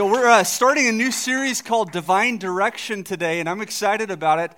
So we're starting a new series called Divine Direction today, and I'm excited about it.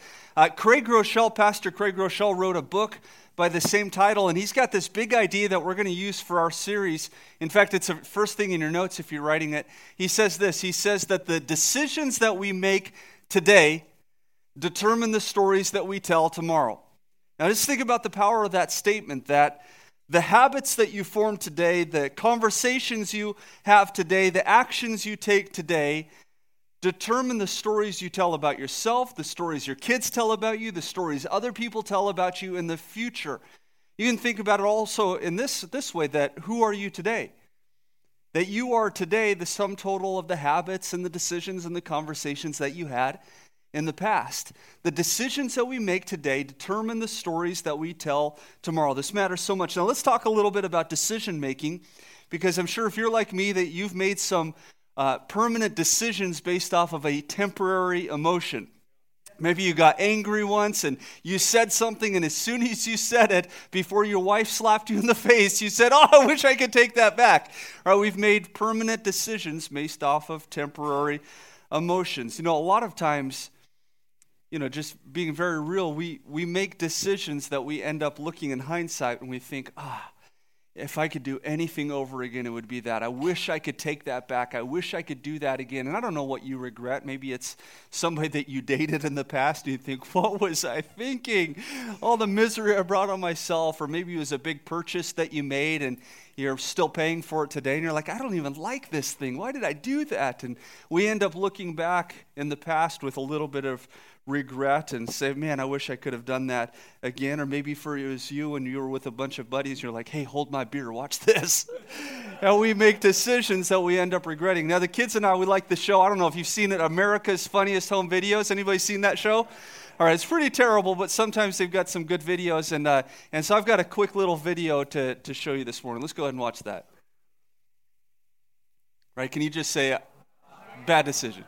Pastor Craig Groeschel wrote a book by the same title, and he's got this big idea that we're going to use for our series. In fact, it's the first thing in your notes if you're writing it. He says this, he says that the decisions that we make today determine the stories that we tell tomorrow. Now just think about the power of that statement, that the habits that you form today, the conversations you have today, the actions you take today determine the stories you tell about yourself, the stories your kids tell about you, the stories other people tell about you in the future. You can think about it also in this way, that who are you today? That you are today the sum total of the habits and the decisions and the conversations that you had in the past. The decisions that we make today determine the stories that we tell tomorrow. This matters so much. Now let's talk a little bit about decision making, because I'm sure if you're like me that you've made some permanent decisions based off of a temporary emotion. Maybe you got angry once and you said something, and as soon as you said it, before your wife slapped you in the face, you said, "Oh, I wish I could take that back." All right, we've made permanent decisions based off of temporary emotions. You know, a lot of times, just being very real, we make decisions that we end up looking in hindsight and we think, if I could do anything over again, it would be that. I wish I could take that back. I wish I could do that again. And I don't know what you regret. Maybe it's somebody that you dated in the past and you think, what was I thinking? All the misery I brought on myself. Or maybe it was a big purchase that you made and you're still paying for it today. And you're like, I don't even like this thing. Why did I do that? And we end up looking back in the past with a little bit of regret and say, man, I wish I could have done that again. Or maybe for it was you and you were with a bunch of buddies, you're like, hey, hold my beer, watch this. And we make decisions that we end up regretting. Now the kids and I, we like the show. I don't know if you've seen it, America's Funniest Home Videos. Anybody seen that show? All right, it's pretty terrible, but sometimes they've got some good videos. And so I've got a quick little video to show you this morning. Let's go ahead and watch that. Right, can you just say, bad decision?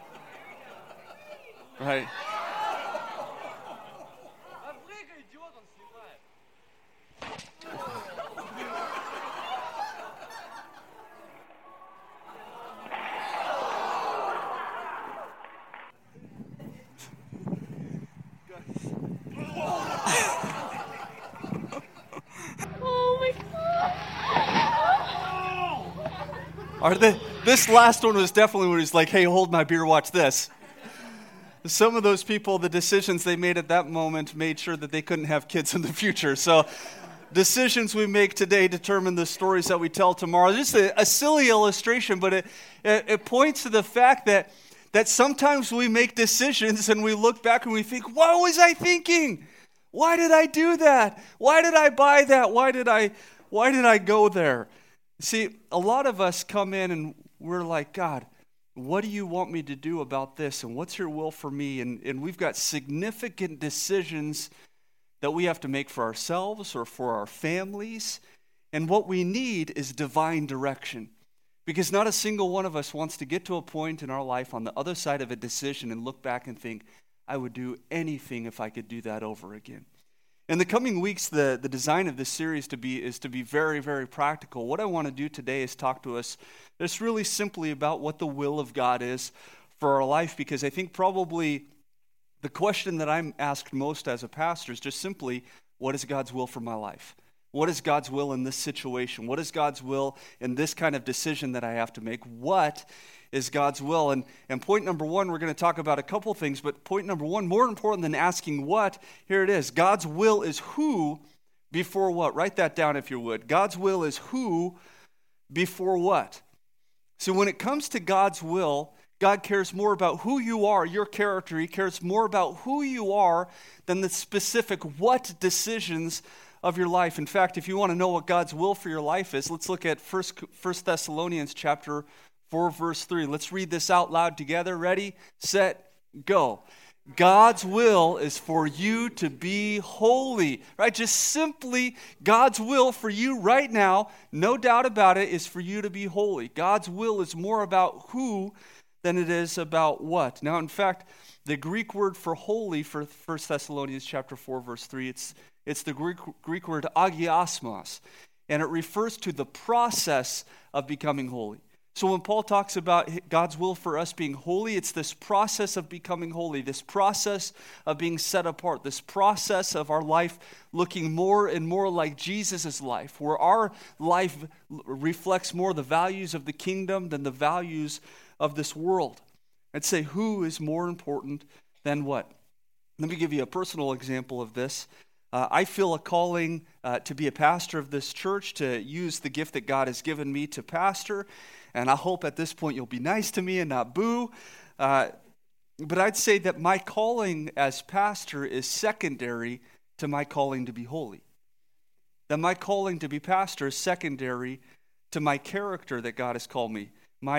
Right. This last one was definitely when he's like, hey, hold my beer, watch this. Some of those people, the decisions they made at that moment made sure that they couldn't have kids in the future. So decisions we make today determine the stories that we tell tomorrow. Just a silly illustration, but it points to the fact that sometimes we make decisions and we look back and we think, what was I thinking? Why did I do that? Why did I buy that? Why did I go there? See, a lot of us come in and we're like, God, what do you want me to do about this? And what's your will for me? And we've got significant decisions that we have to make for ourselves or for our families. And what we need is divine direction. Because not a single one of us wants to get to a point in our life on the other side of a decision and look back and think, I would do anything if I could do that over again. In the coming weeks, the design of this series is to be very, very practical. What I want to do today is talk to us just really simply about what the will of God is for our life, because I think probably the question that I'm asked most as a pastor is just simply, what is God's will for my life? What is God's will in this situation? What is God's will in this kind of decision that I have to make? What is God's will? And point number one, we're going to talk about a couple things, but point number one, more important than asking what, here it is. God's will is who before what? Write that down if you would. God's will is who before what? So when it comes to God's will, God cares more about who you are, your character. He cares more about who you are than the specific what decisions of your life. In fact, if you want to know what God's will for your life is, let's look at 1 Thessalonians chapter 4, verse 3. Let's read this out loud together. Ready, set, go. God's will is for you to be holy, right? Just simply God's will for you right now, no doubt about it, is for you to be holy. God's will is more about who than it is about what. Now, in fact, the Greek word for holy for 1 Thessalonians chapter 4, verse 3, it's the Greek word agiosmos, and it refers to the process of becoming holy. So when Paul talks about God's will for us being holy, it's this process of becoming holy, this process of being set apart, this process of our life looking more and more like Jesus' life, where our life reflects more the values of the kingdom than the values of this world. I'd say, who is more important than what? Let me give you a personal example of this. I feel a calling to be a pastor of this church, to use the gift that God has given me to pastor. And I hope at this point you'll be nice to me and not boo. But I'd say that my calling as pastor is secondary to my calling to be holy. That my calling to be pastor is secondary to my character that God has called me.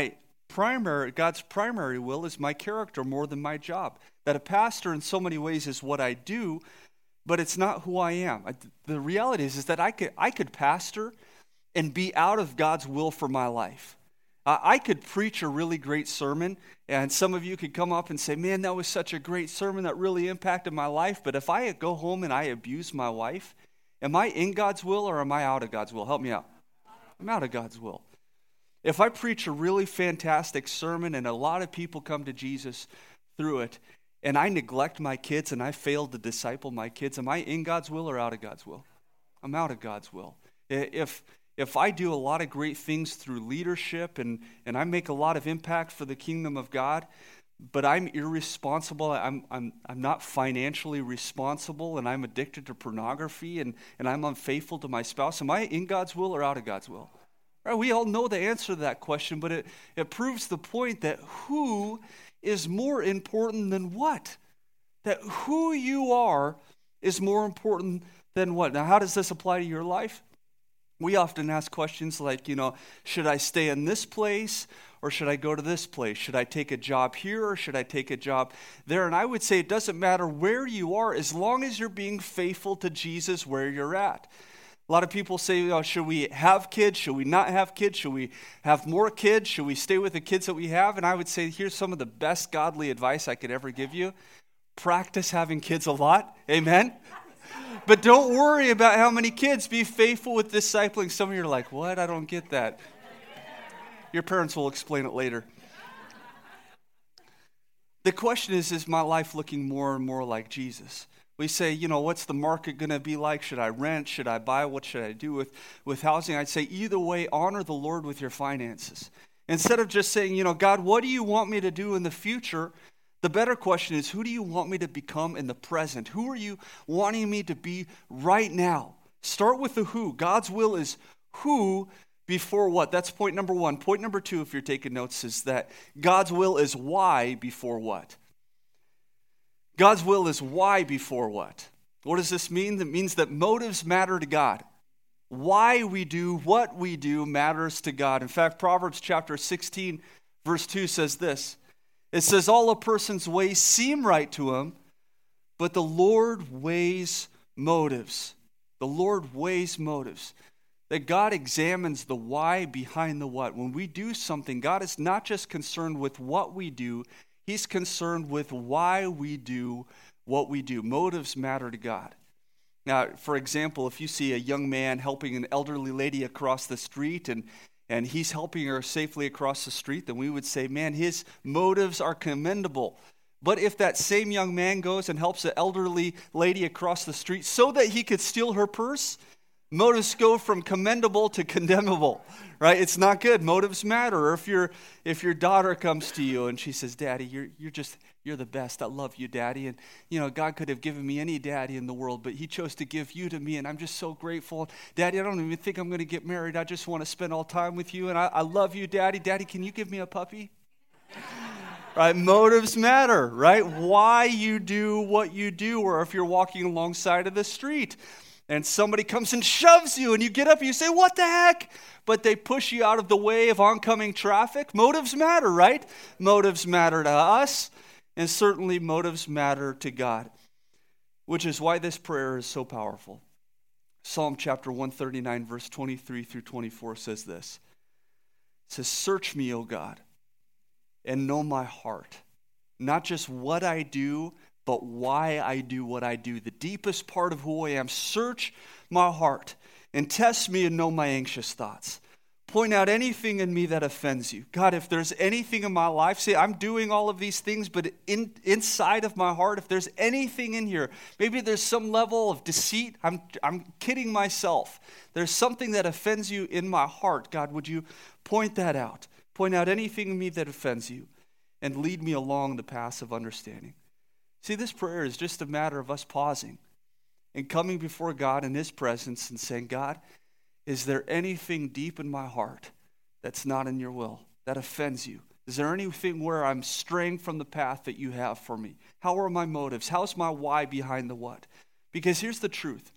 God's primary will is my character more than my job. That a pastor in so many ways is what I do, but it's not who I am. The reality is that I could pastor and be out of God's will for my life. I could preach a really great sermon, and some of you could come up and say, man, that was such a great sermon that really impacted my life. But if I go home and I abuse my wife, am I in God's will or am I out of God's will? Help me out. I'm out of God's will. If I preach a really fantastic sermon and a lot of people come to Jesus through it, and I neglect my kids and I fail to disciple my kids, am I in God's will or out of God's will? I'm out of God's will. If I do a lot of great things through leadership and I make a lot of impact for the kingdom of God, but I'm irresponsible, I'm not financially responsible, and I'm addicted to pornography and I'm unfaithful to my spouse, am I in God's will or out of God's will? Right, we all know the answer to that question, but it proves the point that who is more important than what? That who you are is more important than what? Now, how does this apply to your life? We often ask questions like, should I stay in this place or should I go to this place? Should I take a job here or should I take a job there? And I would say it doesn't matter where you are as long as you're being faithful to Jesus where you're at. A lot of people say, should we have kids? Should we not have kids? Should we have more kids? Should we stay with the kids that we have? And I would say, here's some of the best godly advice I could ever give you. Practice having kids a lot. Amen? But don't worry about how many kids. Be faithful with discipling. Some of you are like, what? I don't get that. Your parents will explain it later. The question is my life looking more and more like Jesus? We say, what's the market going to be like? Should I rent? Should I buy? What should I do with housing? I'd say either way, honor the Lord with your finances. Instead of just saying, God, what do you want me to do in the future? The better question is, who do you want me to become in the present? Who are you wanting me to be right now? Start with the who. God's will is who before what. That's point number one. Point number two, if you're taking notes, is that God's will is why before what. God's will is why before what. What does this mean? It means that motives matter to God. Why we do what we do matters to God. In fact, Proverbs chapter 16, verse 2 says this. It says, all a person's ways seem right to him, but the Lord weighs motives. The Lord weighs motives. That God examines the why behind the what. When we do something, God is not just concerned with what we do, He's concerned with why we do what we do. Motives matter to God. Now, for example, if you see a young man helping an elderly lady across the street and he's helping her safely across the street, then we would say, man, his motives are commendable. But if that same young man goes and helps an elderly lady across the street so that he could steal her purse, motives go from commendable to condemnable, right? It's not good. Motives matter. Or if your daughter comes to you and she says, Daddy, you're the best. I love you, Daddy. And, God could have given me any daddy in the world, but He chose to give you to me, and I'm just so grateful. Daddy, I don't even think I'm going to get married. I just want to spend all time with you, and I love you, Daddy. Daddy, can you give me a puppy? Right? Motives matter, right? Why you do what you do, or if you're walking alongside of the street and somebody comes and shoves you and you get up and you say, what the heck? But they push you out of the way of oncoming traffic. Motives matter, right? Motives matter to us, and certainly motives matter to God, which is why this prayer is so powerful. Psalm chapter 139, verse 23 through 24 says this. It says, search me, O God, and know my heart. Not just what I do, but why I do what I do. The deepest part of who I am. Search my heart and test me and know my anxious thoughts. Point out anything in me that offends you. God, if there's anything in my life, say I'm doing all of these things, but inside of my heart, if there's anything in here, maybe there's some level of deceit, I'm kidding myself. There's something that offends you in my heart. God, would you point that out? Point out anything in me that offends you and lead me along the path of understanding. See, this prayer is just a matter of us pausing and coming before God in his presence and saying, God, is there anything deep in my heart that's not in your will, that offends you? Is there anything where I'm straying from the path that you have for me? How are my motives? How's my why behind the what? Because here's the truth,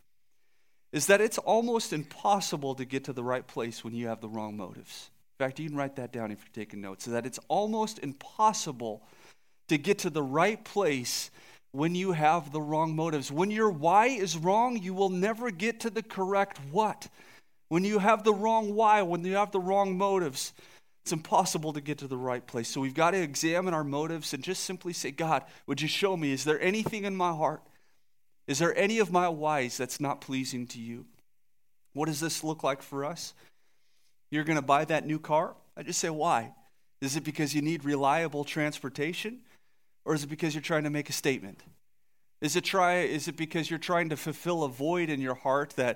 is that it's almost impossible to get to the right place when you have the wrong motives. In fact, you can write that down if you're taking notes, so that it's almost impossible to get to the right place when you have the wrong motives. When your why is wrong, you will never get to the correct what. When you have the wrong why, when you have the wrong motives, it's impossible to get to the right place. So we've got to examine our motives and just simply say, God, would you show me, is there anything in my heart? Is there any of my whys that's not pleasing to you? What does this look like for us? You're going to buy that new car? I just say, why? Is it because you need reliable transportation? Or is it because you're trying to make a statement? Is it because you're trying to fulfill a void in your heart that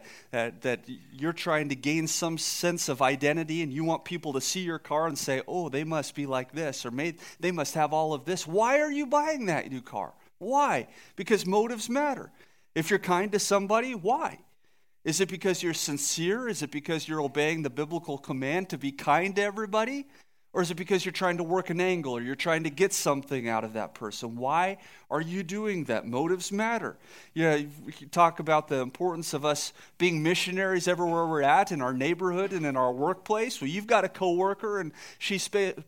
you're trying to gain some sense of identity and you want people to see your car and say, oh, they must be like this, or they must have all of this? Why are you buying that new car? Why? Because motives matter. If you're kind to somebody, why? Is it because you're sincere? Is it because you're obeying the biblical command to be kind to everybody? Or is it because you're trying to work an angle or you're trying to get something out of that person? Why are you doing that? Motives matter. We can talk about the importance of us being missionaries everywhere we're at, in our neighborhood and in our workplace. Well, you've got a coworker and she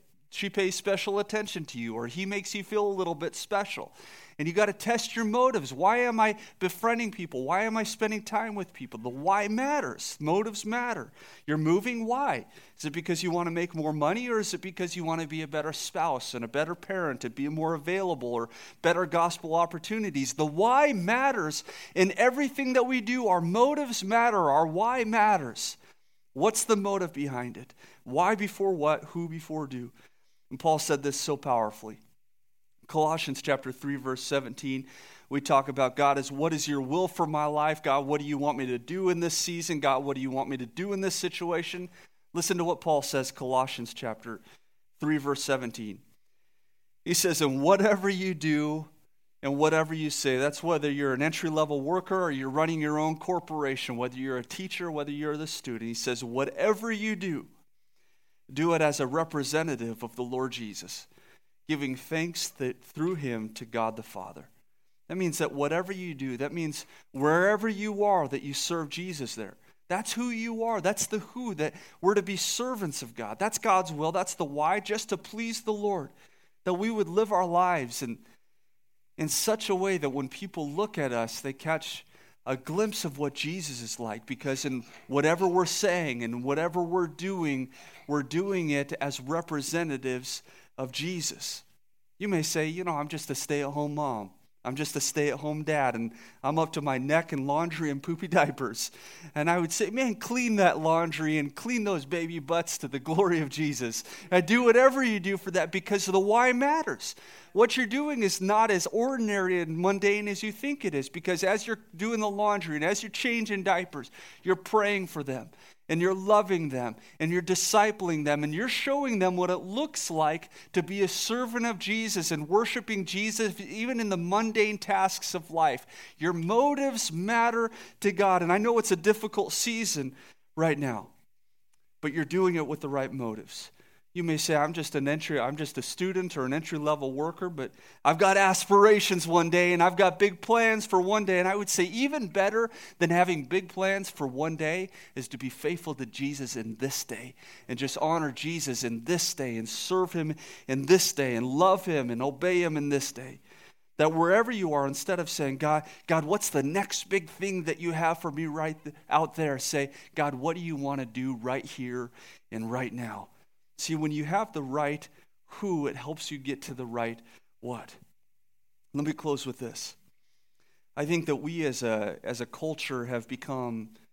pays special attention to you, or he makes you feel a little bit special. And you got to test your motives. Why am I befriending people? Why am I spending time with people? The why matters. Motives matter. You're moving, why? Is it because you want to make more money, or is it because you want to be a better spouse and a better parent and be more available, or better gospel opportunities? The why matters in everything that we do. Our motives matter. Our why matters. What's the motive behind it? Why before what? Who before do? And Paul said this so powerfully. Colossians chapter 3, verse 17, we talk about, God, what is your will for my life? God, what do you want me to do in this season? God, what do you want me to do in this situation? Listen to what Paul says, Colossians chapter 3, verse 17. He says, and whatever you do and whatever you say, that's whether you're an entry-level worker or you're running your own corporation, whether you're a teacher, whether you're the student. He says, whatever you do it as a representative of the Lord Jesus, giving thanks through him to God the Father. That means that whatever you do, that means wherever you are, that you serve Jesus there. That's who you are. That's the who, that we're to be servants of God. That's God's will. That's the why, just to please the Lord. That we would live our lives in such a way that when people look at us, they catch a glimpse of what Jesus is like, because in whatever we're saying and whatever we're doing it as representatives of Jesus. You may say, I'm just a stay-at-home mom. I'm just a stay-at-home dad, and I'm up to my neck in laundry and poopy diapers. And I would say, man, clean that laundry and clean those baby butts to the glory of Jesus. And do whatever you do for that, because the why matters. What you're doing is not as ordinary and mundane as you think it is, because as you're doing the laundry and as you're changing diapers, you're praying for them. And you're loving them, and you're discipling them, and you're showing them what it looks like to be a servant of Jesus and worshiping Jesus even in the mundane tasks of life. Your motives matter to God. And I know it's a difficult season right now, but you're doing it with the right motives. You may say, I'm just a student or an entry-level worker, but I've got aspirations one day, and I've got big plans for one day. And I would say even better than having big plans for one day is to be faithful to Jesus in this day, and just honor Jesus in this day, and serve him in this day, and love him and obey him in this day. That wherever you are, instead of saying, God, what's the next big thing that you have for me right out there? Say, God, what do you want to do right here and right now? See, when you have the right who, it helps you get to the right what. Let me close with this. I think that we as a culture have become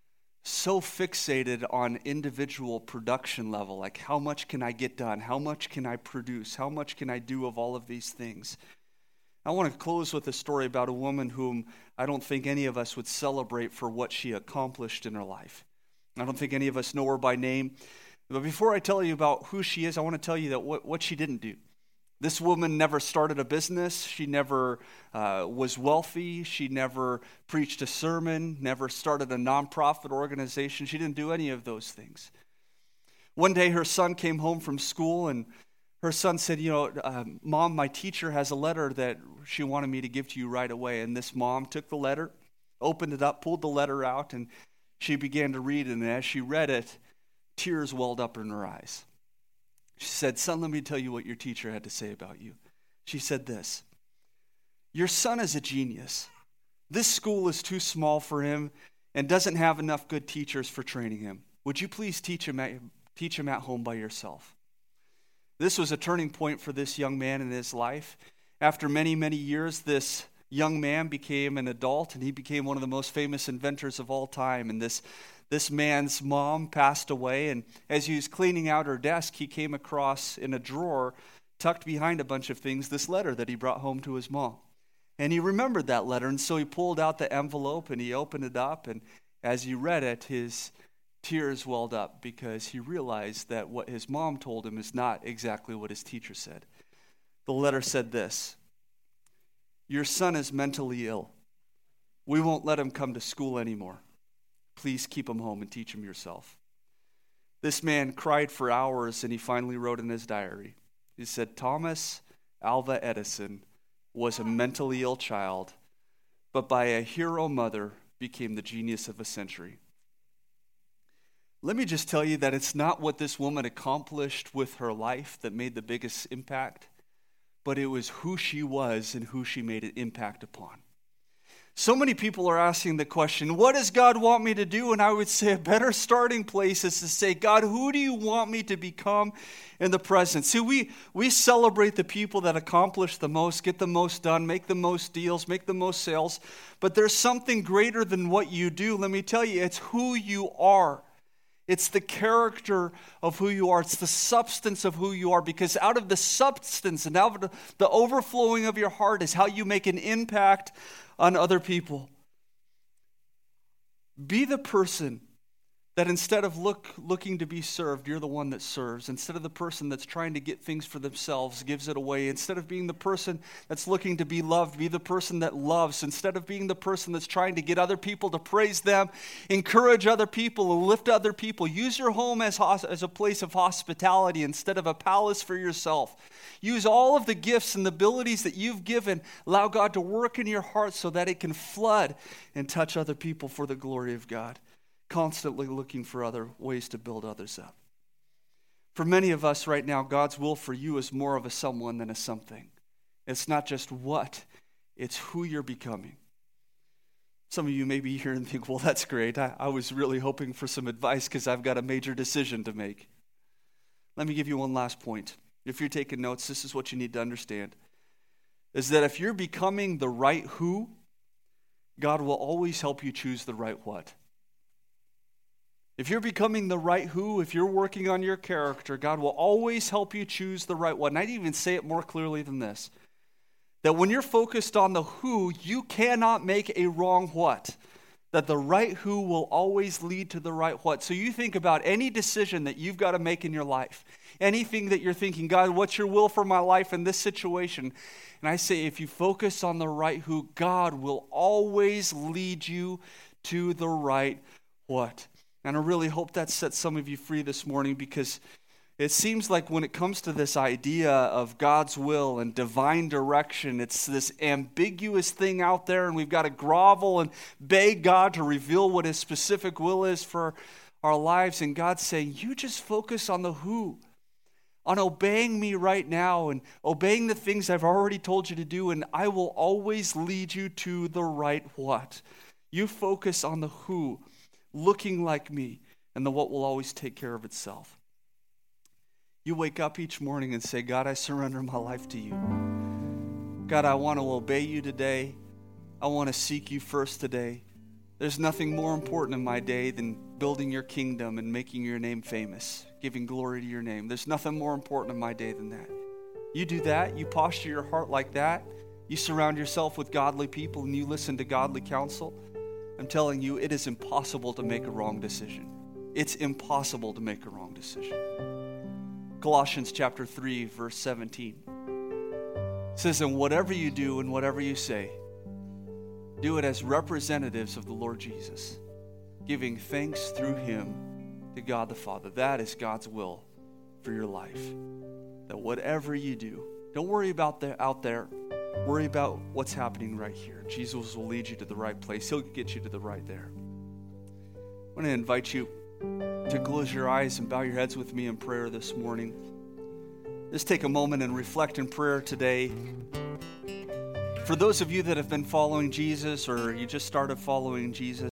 so fixated on individual production level, like how much can I get done? How much can I produce? How much can I do of all of these things? I want to close with a story about a woman whom I don't think any of us would celebrate for what she accomplished in her life. I don't think any of us know her by name. But before I tell you about who she is, I want to tell you that what she didn't do. This woman never started a business. She never was wealthy. She never preached a sermon, never started a nonprofit organization. She didn't do any of those things. One day her son came home from school, and her son said, Mom, my teacher has a letter that she wanted me to give to you right away. And this mom took the letter, opened it up, pulled the letter out, and she began to read it. And as she read it, tears welled up in her eyes. She said, Son, let me tell you what your teacher had to say about you. She said this: your son is a genius. This school is too small for him and doesn't have enough good teachers for training him. Would you please teach him at home by yourself? This was a turning point for this young man in his life. After many, many years, this young man became an adult, and he became one of the most famous inventors of all time. And this man's mom passed away, and as he was cleaning out her desk, he came across in a drawer, tucked behind a bunch of things, this letter that he brought home to his mom. And he remembered that letter, and so he pulled out the envelope, and he opened it up, and as he read it, his tears welled up because he realized that what his mom told him is not exactly what his teacher said. The letter said this: your son is mentally ill. We won't let him come to school anymore. Please keep him home and teach him yourself. This man cried for hours, and he finally wrote in his diary. He said, Thomas Alva Edison was a mentally ill child, but by a hero mother became the genius of a century. Let me just tell you that it's not what this woman accomplished with her life that made the biggest impact, but it was who she was and who she made an impact upon. So many people are asking the question, what does God want me to do? And I would say a better starting place is to say, God, who do you want me to become in the present? See, we celebrate the people that accomplish the most, get the most done, make the most deals, make the most sales. But there's something greater than what you do. Let me tell you, it's who you are. It's the character of who you are. It's the substance of who you are, because out of the substance and out of the overflowing of your heart is how you make an impact on other people. Be the person that instead of looking to be served, you're the one that serves. Instead of the person that's trying to get things for themselves, gives it away. Instead of being the person that's looking to be loved, be the person that loves. Instead of being the person that's trying to get other people to praise them, encourage other people and lift other people. Use your home as a place of hospitality instead of a palace for yourself. Use all of the gifts and the abilities that you've given. Allow God to work in your heart so that it can flood and touch other people for the glory of God. Constantly looking for other ways to build others up. For many of us right now, God's will for you is more of a someone than a something. It's not just what, it's who you're becoming. Some of you may be here and think, well, that's great. I was really hoping for some advice because I've got a major decision to make. Let me give you one last point. If you're taking notes, this is what you need to understand. Is that if you're becoming the right who, God will always help you choose the right what. If you're becoming the right who, if you're working on your character, God will always help you choose the right what. And I'd even say it more clearly than this. That when you're focused on the who, you cannot make a wrong what. That the right who will always lead to the right what. So you think about any decision that you've got to make in your life. Anything that you're thinking, God, what's your will for my life in this situation? And I say, if you focus on the right who, God will always lead you to the right what. And I really hope that sets some of you free this morning, because it seems like when it comes to this idea of God's will and divine direction, it's this ambiguous thing out there, and we've got to grovel and beg God to reveal what His specific will is for our lives. And God's saying, you just focus on the who, on obeying me right now and obeying the things I've already told you to do, and I will always lead you to the right what. You focus on the who, looking like me, and the what will always take care of itself. You wake up each morning and say, God, I surrender my life to you. God, I want to obey you today. I want to seek you first today. There's nothing more important in my day than building your kingdom and making your name famous, giving glory to your name. There's nothing more important in my day than that. You do that, you posture your heart like that, you surround yourself with godly people and you listen to godly counsel. I'm telling you, it is impossible to make a wrong decision. It's impossible to make a wrong decision. Colossians chapter 3, verse 17 says, and whatever you do and whatever you say, do it as representatives of the Lord Jesus, giving thanks through him to God the Father. That is God's will for your life. That whatever you do, don't worry about out there. Worry about what's happening right here. Jesus will lead you to the right place. He'll get you to the right there. I want to invite you to close your eyes and bow your heads with me in prayer this morning. Just take a moment and reflect in prayer today. For those of you that have been following Jesus or you just started following Jesus,